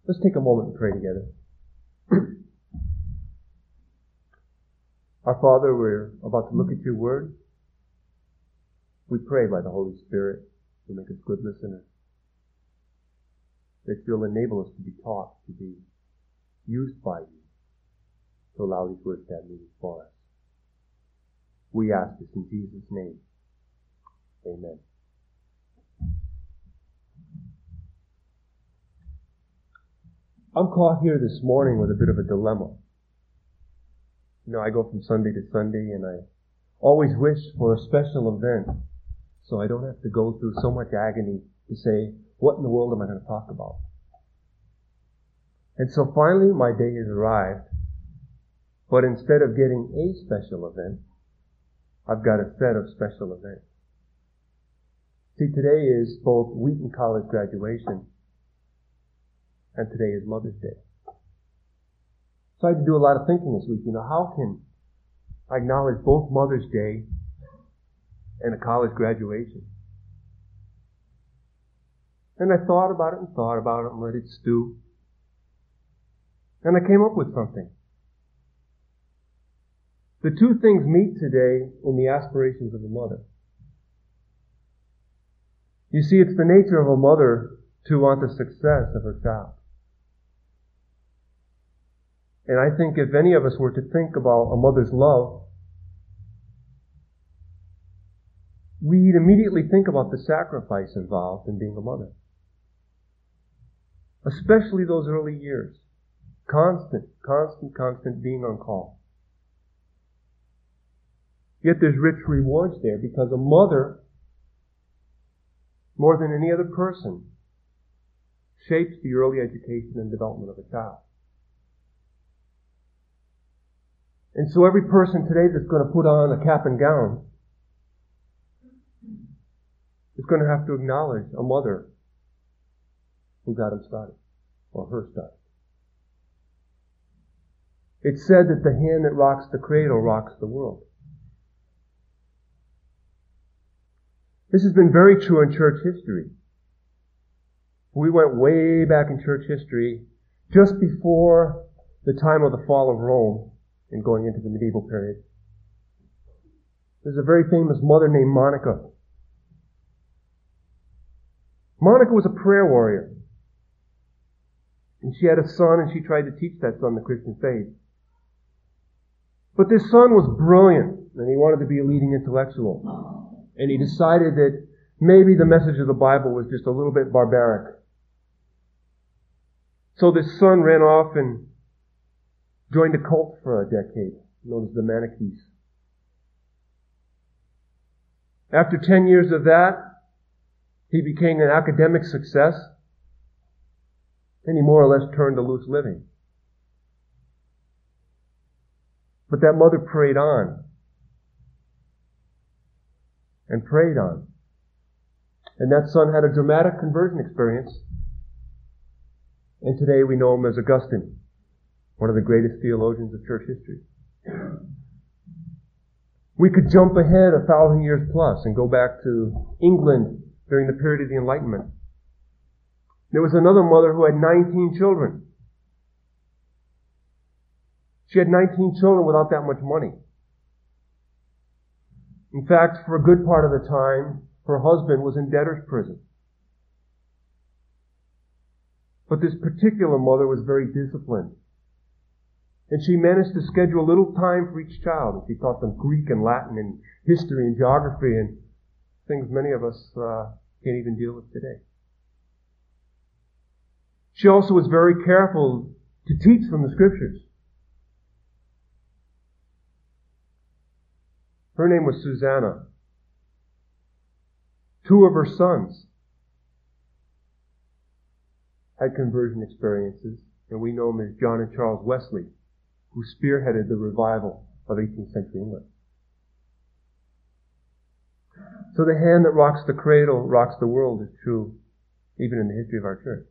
Let's take a moment and pray together. Our Father, we're about to look at your word. We pray by the Holy Spirit to make us good listeners, that you'll enable us to be taught, to be used by you, to allow these words to have meaning for us. We ask this in Jesus' name. Amen. I'm caught here this morning with a bit of a dilemma. I go from Sunday to Sunday, and I always wish for a special event so I don't have to go through so much agony to say, what in the world am I going to talk about? And so finally my day has arrived, but instead of getting a special event, I've got a set of special events. See, today is both Wheaton College graduation, and today is Mother's Day. So I had to do a lot of thinking this week. How can I acknowledge both Mother's Day and a college graduation? And I thought about it and let it stew. And I came up with something. The two things meet today in the aspirations of a mother. You see, it's the nature of a mother to want the success of her child. And I think if any of us were to think about a mother's love, we'd immediately think about the sacrifice involved in being a mother. Especially those early years. Constant being on call. Yet there's rich rewards there because a mother, more than any other person, shapes the early education and development of a child. And so every person today that's going to put on a cap and gown is going to have to acknowledge a mother who got him started, or her started. It's said that the hand that rocks the cradle rocks the world. This has been very true in church history. We went way back in church history, just before the time of the fall of Rome and going into the medieval period. There's a very famous mother named Monica. Monica was a prayer warrior. And she had a son, and she tried to teach that son the Christian faith. But this son was brilliant, and he wanted to be a leading intellectual. And he decided that maybe the message of the Bible was just a little bit barbaric. So this son ran off and joined a cult for a decade, known as the Manichees. After 10 years of that, he became an academic success, and he more or less turned to loose living. But that mother prayed on, and prayed on. And that son had a dramatic conversion experience, and today we know him as Augustine, one of the greatest theologians of church history. We could jump ahead 1,000 years plus and go back to England during the period of the Enlightenment. There was another mother who had 19 children. She had 19 children without that much money. In fact, for a good part of the time, her husband was in debtor's prison. But this particular mother was very disciplined. And she managed to schedule a little time for each child. And she taught them Greek and Latin and history and geography and things many of us can't even deal with today. She also was very careful to teach from the Scriptures. Her name was Susanna. 2 of her sons had conversion experiences, and we know them as John and Charles Wesley, who spearheaded the revival of 18th century England. So the hand that rocks the cradle rocks the world is true even in the history of our church.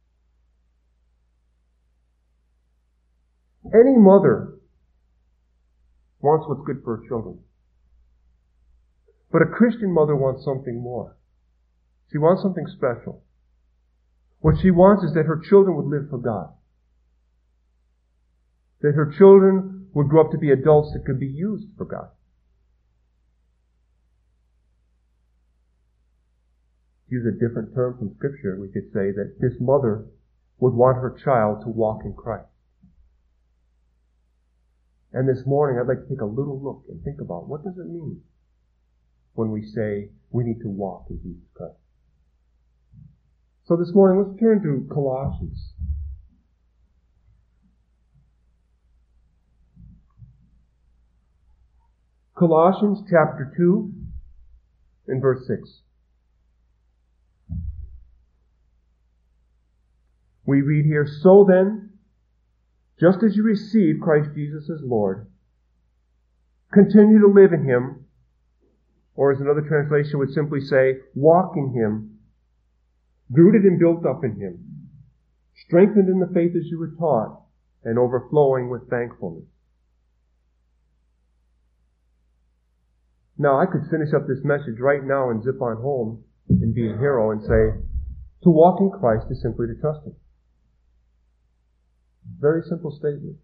Any mother wants what's good for her children. But a Christian mother wants something more. She wants something special. What she wants is that her children would live for God. That her children would grow up to be adults that could be used for God. To use a different term from Scripture, we could say that this mother would want her child to walk in Christ. And this morning, I'd like to take a little look and think about what does it mean when we say we need to walk in Jesus Christ. So this morning, let's turn to Colossians. Colossians chapter 2 and verse 6. We read here, "So then, just as you received Christ Jesus as Lord, continue to live in Him," or as another translation would simply say, walk in Him, rooted and built up in Him, strengthened in the faith as you were taught, and overflowing with thankfulness. Now, I could finish up this message right now and zip on home and be a hero and say, to walk in Christ is simply to trust Him. Very simple statement.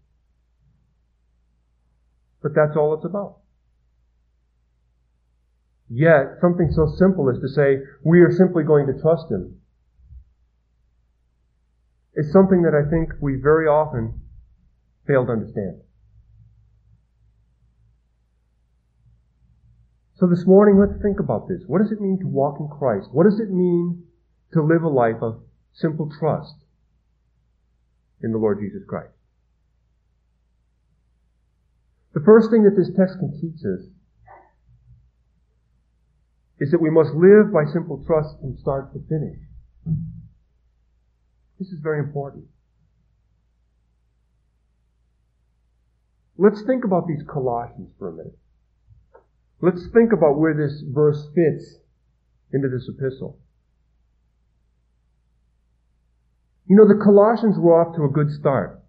But that's all it's about. Yet, something so simple as to say, we are simply going to trust Him, is something that I think we very often fail to understand. So this morning, let's think about this. What does it mean to walk in Christ? What does it mean to live a life of simple trust in the Lord Jesus Christ? The first thing that this text can teach us is that we must live by simple trust from start to finish. This is very important. Let's think about these Colossians for a minute. Let's think about where this verse fits into this epistle. You know, the Colossians were off to a good start.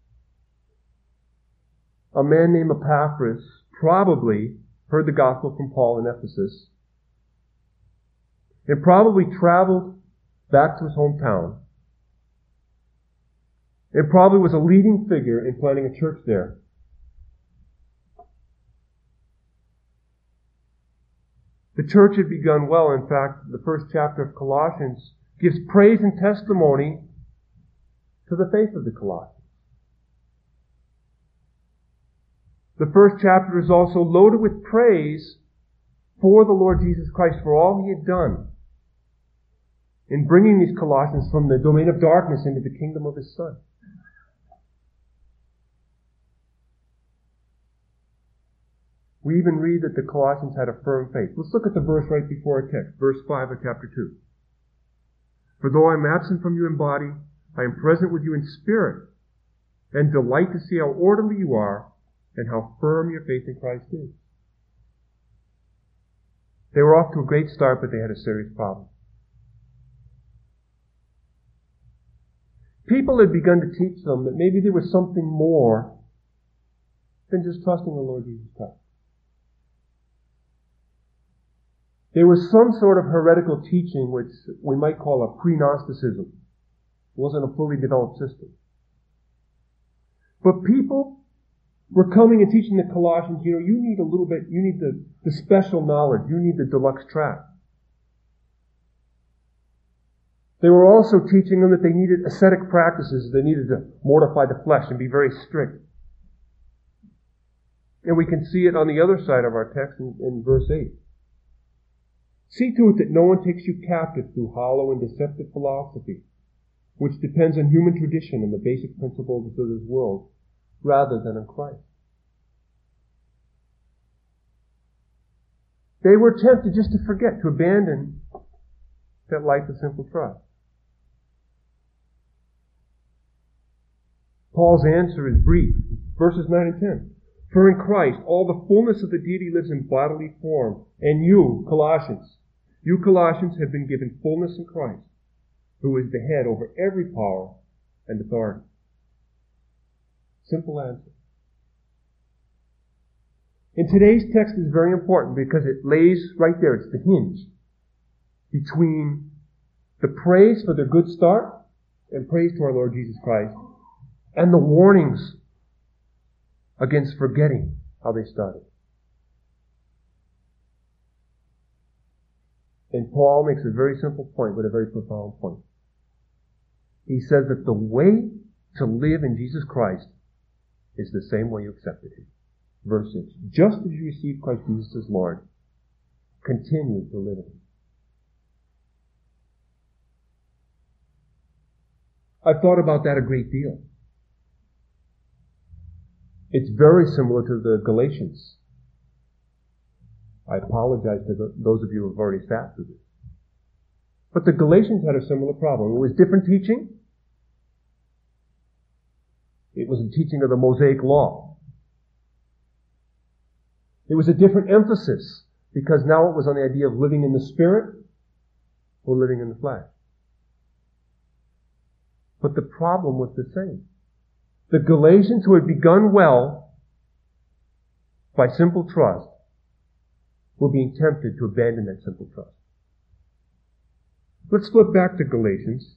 A man named Epaphras probably heard the gospel from Paul in Ephesus and probably traveled back to his hometown and probably was a leading figure in planting a church there. The church had begun well. In fact, the first chapter of Colossians gives praise and testimony to the faith of the Colossians. The first chapter is also loaded with praise for the Lord Jesus Christ, for all He had done in bringing these Colossians from the domain of darkness into the kingdom of His Son. We even read that the Colossians had a firm faith. Let's look at the verse right before our text, verse 5 of chapter 2. "For though I am absent from you in body, I am present with you in spirit, and delight to see how orderly you are, and how firm your faith in Christ is." They were off to a great start, but they had a serious problem. People had begun to teach them that maybe there was something more than just trusting the Lord Jesus Christ. There was some sort of heretical teaching which we might call a pre-Gnosticism. It wasn't a fully developed system. But people were coming and teaching the Colossians, you need a little bit, you need the special knowledge, you need the deluxe track. They were also teaching them that they needed ascetic practices, they needed to mortify the flesh and be very strict. And we can see it on the other side of our text in verse 8. "See to it that no one takes you captive through hollow and deceptive philosophy, which depends on human tradition and the basic principles of this world, rather than on Christ." They were tempted just to forget, to abandon that life of simple trust. Paul's answer is brief. Verses 9 and 10. "For in Christ all the fullness of the deity lives in bodily form, and you Colossians have been given fullness in Christ, who is the head over every power and authority." Simple answer. And today's text is very important because it lays right there, it's the hinge between the praise for their good start and praise to our Lord Jesus Christ, and the warnings against forgetting how they started. And Paul makes a very simple point, but a very profound point. He says that the way to live in Jesus Christ is the same way you accepted Him. Verse 6. Just as you received Christ Jesus as Lord, continue to live in Him. I've thought about that a great deal. It's very similar to the Galatians. I apologize to those of you who have already sat through this. But the Galatians had a similar problem. It was different teaching. It was the teaching of the Mosaic Law. It was a different emphasis, because now it was on the idea of living in the Spirit or living in the flesh. But the problem was the same. The Galatians who had begun well by simple trust were being tempted to abandon that simple trust. Let's flip back to Galatians,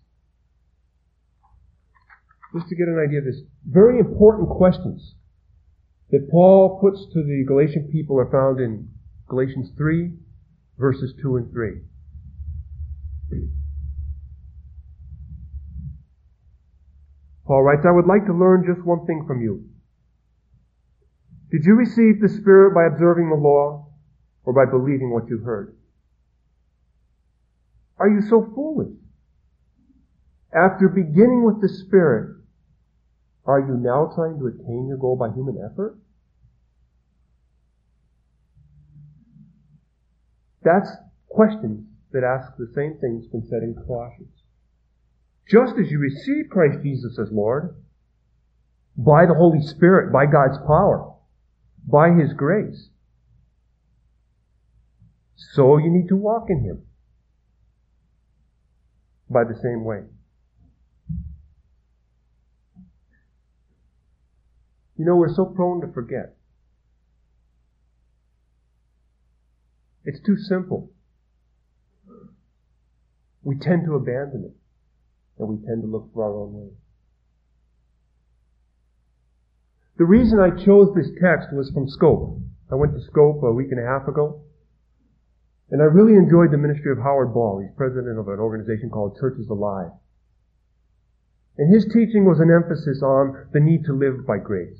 just to get an idea of this. Very important questions that Paul puts to the Galatian people are found in Galatians 3, verses 2 and 3. Paul writes, I would like to learn just one thing from you. Did you receive the Spirit by observing the law or by believing what you heard? Are you so foolish? After beginning with the Spirit, are you now trying to attain your goal by human effort? That's questions that ask the same thing that's been said in Colossians. Just as you receive Christ Jesus as Lord, by the Holy Spirit, by God's power, by His grace, so you need to walk in Him by the same way. You know, we're so prone to forget. It's too simple. We tend to abandon it, and we tend to look for our own way. The reason I chose this text was from Scope. I went to Scope a week and a half ago, and I really enjoyed the ministry of Howard Ball. He's president of an organization called Churches Alive. And his teaching was an emphasis on the need to live by grace.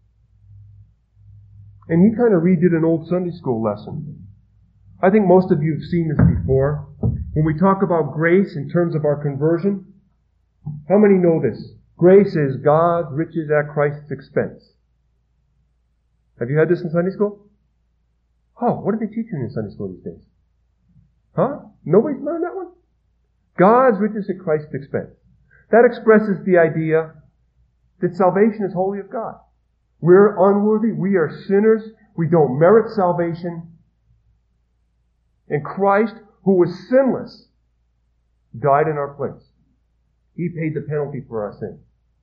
And he kind of redid an old Sunday school lesson. I think most of you have seen this before. When we talk about grace in terms of our conversion, how many know this? Grace is God's riches at Christ's expense. Have you had this in Sunday school? Oh, what are they teaching in Sunday school these days? Huh? Nobody's learned that one? God's riches at Christ's expense. That expresses the idea that salvation is wholly of God. We're unworthy. We are sinners. We don't merit salvation. And Christ, who was sinless, died in our place. He paid the penalty for our sin.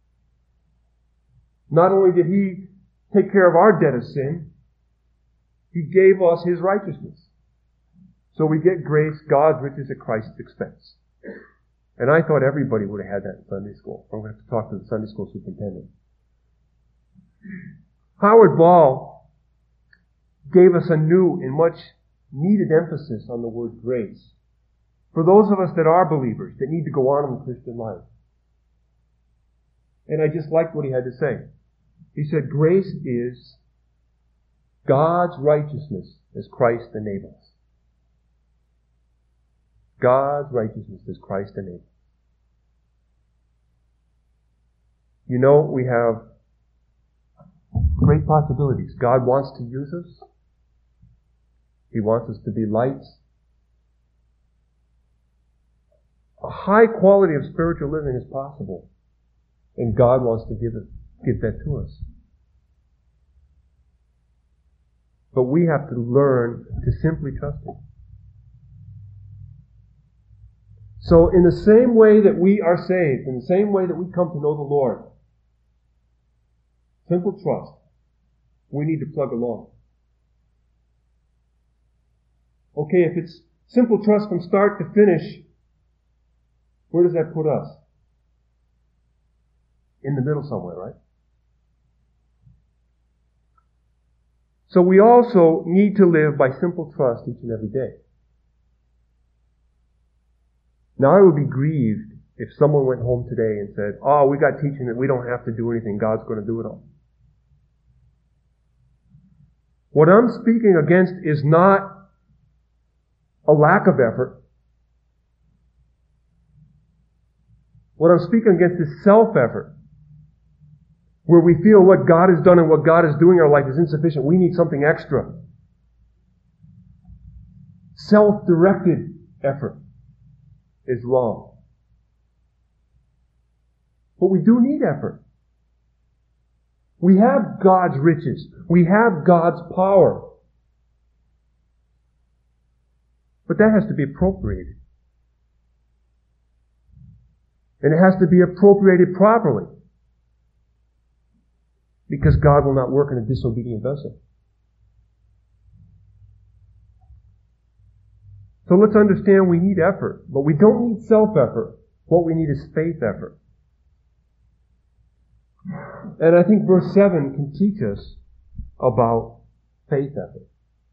Not only did He take care of our debt of sin, He gave us His righteousness. So we get grace, God's riches at Christ's expense. And I thought everybody would have had that in Sunday school. I'm going to have to talk to the Sunday school superintendent. Howard Ball gave us a new and much needed emphasis on the word grace for those of us that are believers, that need to go on in the Christian life. And I just liked what he had to say. He said, grace is God's righteousness as Christ enables. God's righteousness as Christ enables. You know, we have great possibilities. God wants to use us. He wants us to be lights. A high quality of spiritual living is possible. And God wants to give that to us. But we have to learn to simply trust Him. So in the same way that we are saved, in the same way that we come to know the Lord, simple trust, we need to plug along. Okay, if it's simple trust from start to finish, where does that put us? in the middle somewhere, right? So we also need to live by simple trust each and every day. Now I would be grieved if someone went home today and said, "Oh, we got teaching that we don't have to do anything. God's going to do it all." What I'm speaking against is not a lack of effort. What I'm speaking against is self-effort, where we feel what God has done and what God is doing in our life is insufficient. We need something extra. Self-directed effort is wrong. But we do need effort. We have God's riches. We have God's power. But that has to be appropriated. And it has to be appropriated properly. Because God will not work in a disobedient vessel. So let's understand we need effort. But we don't need self-effort. What we need is faith effort. And I think verse 7 can teach us about faith effort.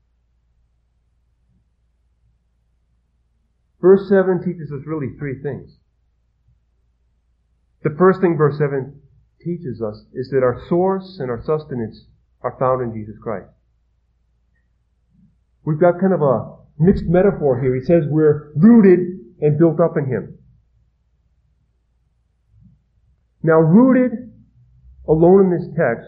Verse 7 teaches us really three things. The first thing verse 7 teaches us is that our source and our sustenance are found in Jesus Christ. We've got kind of a mixed metaphor here. He says we're rooted and built up in Him. Now, rooted alone in this text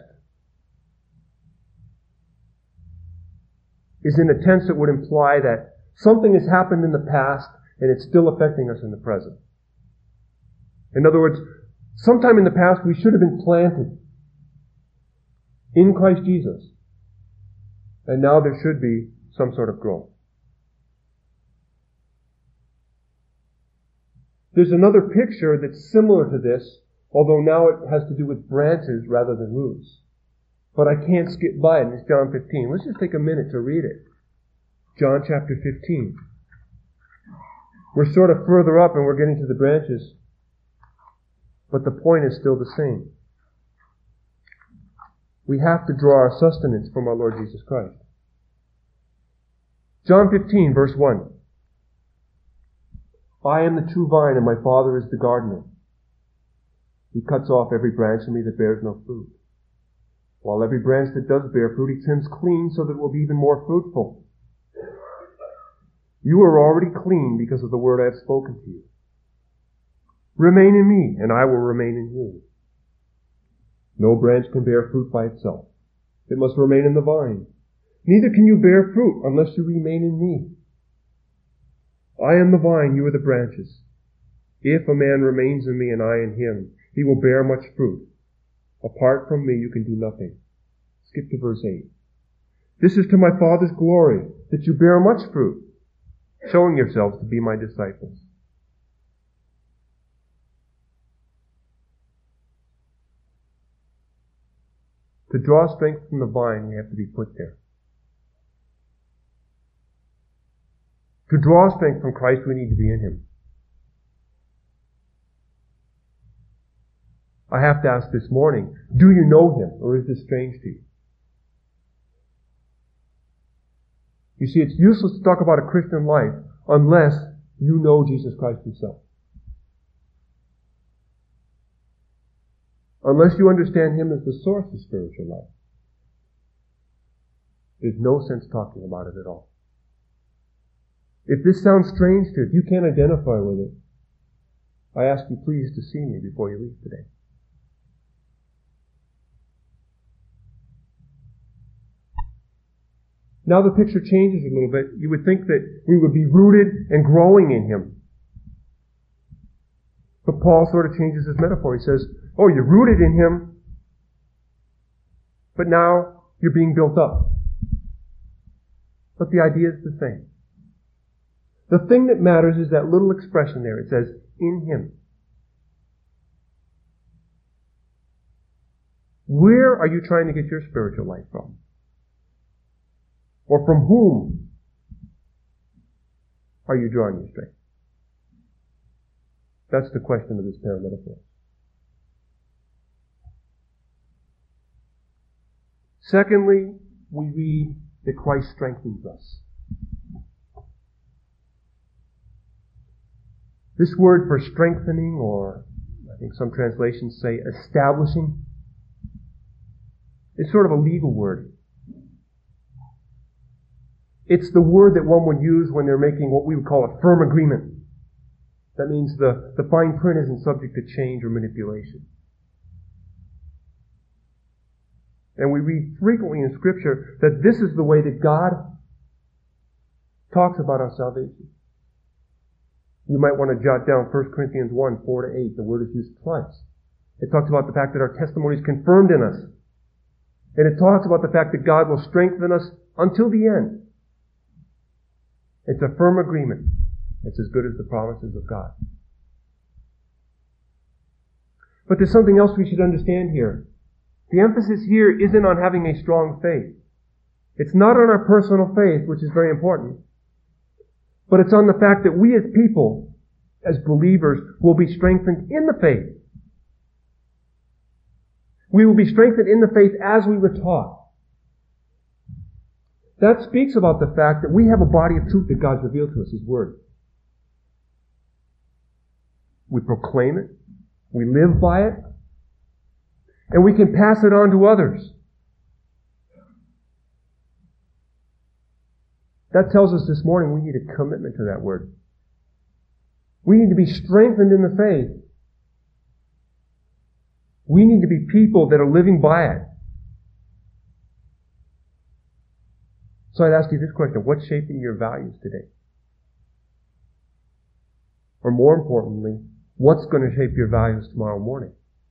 is in a tense that would imply that something has happened in the past and it's still affecting us in the present. In other words, sometime in the past we should have been planted in Christ Jesus, and now there should be some sort of growth. There's another picture that's similar to this, although now it has to do with branches rather than roots. But I can't skip by it. It's John 15. Let's just take a minute to read it. John chapter 15. We're sort of further up and we're getting to the branches. But the point is still the same. We have to draw our sustenance from our Lord Jesus Christ. John 15, verse 1. I am the true vine and my Father is the gardener. He cuts off every branch in me that bears no fruit, while every branch that does bear fruit he trims clean so that it will be even more fruitful. You are already clean because of the word I have spoken to you. Remain in me, and I will remain in you. No branch can bear fruit by itself. It must remain in the vine. Neither can you bear fruit unless you remain in me. I am the vine, you are the branches. If a man remains in me and I in him, he will bear much fruit. Apart from me, you can do nothing. Skip to verse 8. This is to my Father's glory, that you bear much fruit, showing yourselves to be my disciples. To draw strength from the vine, we have to be put there. To draw strength from Christ, we need to be in Him. I have to ask this morning, do you know Him, or is this strange to you? You see, it's useless to talk about a Christian life unless you know Jesus Christ Himself. Unless you understand Him as the source of spiritual life. There's no sense talking about it at all. If this sounds strange to you, if you can't identify with it, I ask you please to see me before you leave today. Now the picture changes a little bit. You would think that we would be rooted and growing in Him. But Paul sort of changes his metaphor. He says, oh, you're rooted in Him, but now you're being built up. But the idea is the same. The thing that matters is that little expression there. It says, in Him. Where are you trying to get your spiritual life from? Or from whom are you drawing your strength? That's the question of this pair of metaphors. Secondly, we read that Christ strengthens us. This word for strengthening, or I think some translations say establishing, is sort of a legal word. It's the word that one would use when they're making what we would call a firm agreement. That means the fine print isn't subject to change or manipulation. And we read frequently in Scripture that this is the way that God talks about our salvation. You might want to jot down 1 Corinthians 1, 4-8. The word is used twice. It talks about the fact that our testimony is confirmed in us. And it talks about the fact that God will strengthen us until the end. It's a firm agreement. It's as good as the promises of God. But there's something else we should understand here. The emphasis here isn't on having a strong faith. It's not on our personal faith, which is very important. But it's on the fact that we as people, as believers, will be strengthened in the faith. We will be strengthened in the faith as we were taught. That speaks about the fact that we have a body of truth that God's revealed to us, His Word. We proclaim it. We live by it. And we can pass it on to others. That tells us this morning we need a commitment to that Word. We need to be strengthened in the faith. We need to be people that are living by it. So I'd ask you this question: what's shaping your values today? Or more importantly, what's going to shape your values tomorrow morning?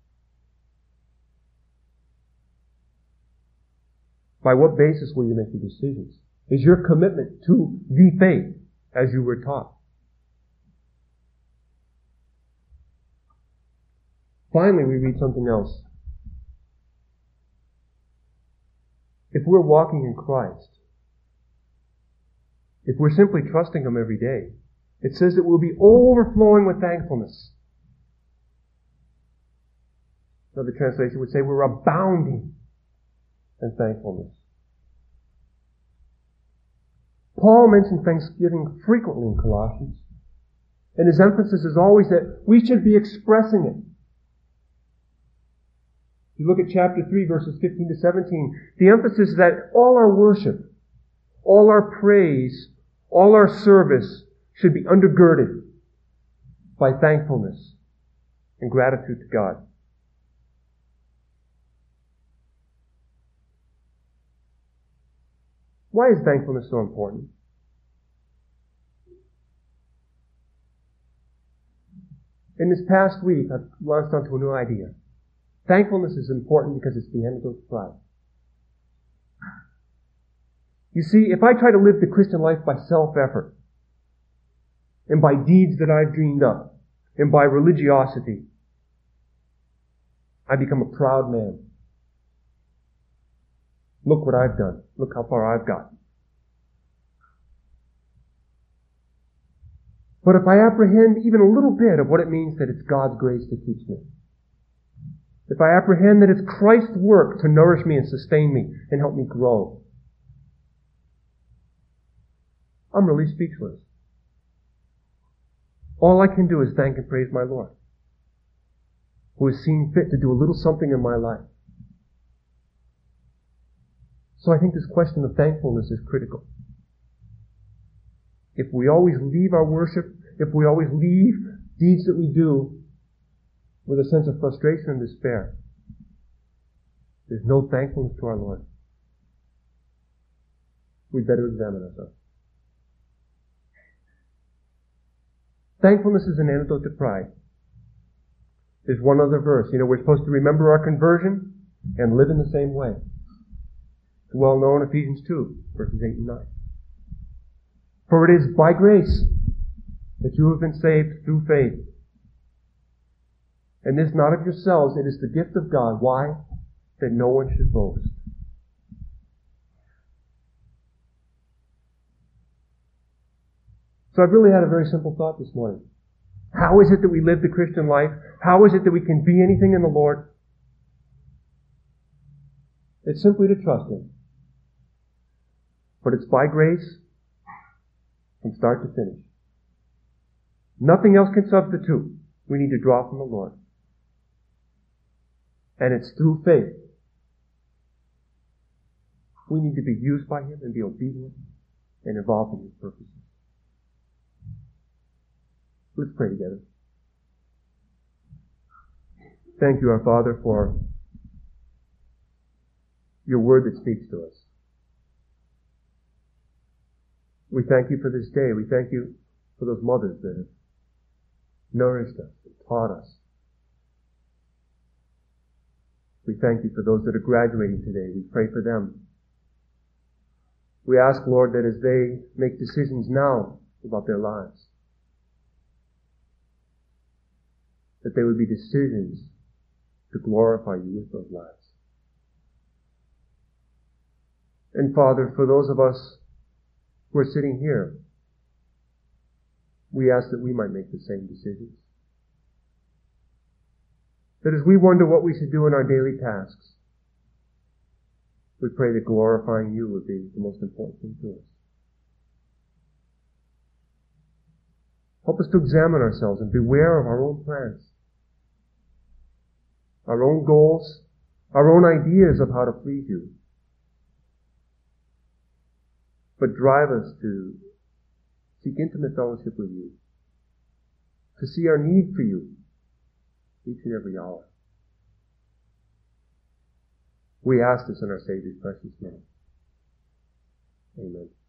By what basis will you make your decisions? Is your commitment to the faith as you were taught? Finally, we read something else. If we're walking in Christ, if we're simply trusting Him every day, it says that we'll be overflowing with thankfulness. Another translation would say we're abounding in thankfulness. Paul mentioned thanksgiving frequently in Colossians, and his emphasis is always that we should be expressing it. If you look at chapter 3, verses 15 to 17, the emphasis is that all our worship, all our praise, all our service should be undergirded by thankfulness and gratitude to God. Why is thankfulness so important? In this past week, I've launched onto a new idea. Thankfulness is important because it's the antidote to pride. You see, if I try to live the Christian life by self-effort, and by deeds that I've dreamed up, and by religiosity, I become a proud man. Look what I've done. Look how far I've gotten. But if I apprehend even a little bit of what it means that it's God's grace that keeps me, if I apprehend that it's Christ's work to nourish me and sustain me and help me grow, I'm really speechless. All I can do is thank and praise my Lord, who has seen fit to do a little something in my life. So I think this question of thankfulness is critical. If we always leave our worship, if we always leave deeds that we do with a sense of frustration and despair, there's no thankfulness to our Lord. We'd better examine ourselves. Thankfulness is an antidote to pride. There's one other verse. We're supposed to remember our conversion and live in the same way. It's well known, Ephesians 2, verses 8 and 9. For it is by grace that you have been saved through faith. And this not of yourselves, it is the gift of God. Why? That no one should boast. So I've really had a very simple thought this morning. How is it that we live the Christian life? How is it that we can be anything in the Lord? It's simply to trust Him. But it's by grace from start to finish. Nothing else can substitute. We need to draw from the Lord. And it's through faith. We need to be used by Him and be obedient and involved in His purposes. Let's pray together. Thank you, our Father, for your word that speaks to us. We thank you for this day. We thank you for those mothers that have nourished us and taught us. We thank you for those that are graduating today. We pray for them. We ask, Lord, that as they make decisions now about their lives, that they would be decisions to glorify you with those lives. And Father, for those of us who are sitting here, we ask that we might make the same decisions. That as we wonder what we should do in our daily tasks, we pray that glorifying you would be the most important thing to us. Help us to examine ourselves and beware of our own plans, our own goals, our own ideas of how to please you. But drive us to seek intimate fellowship with you, to see our need for you each and every hour. We ask this in our Savior's precious name. Amen.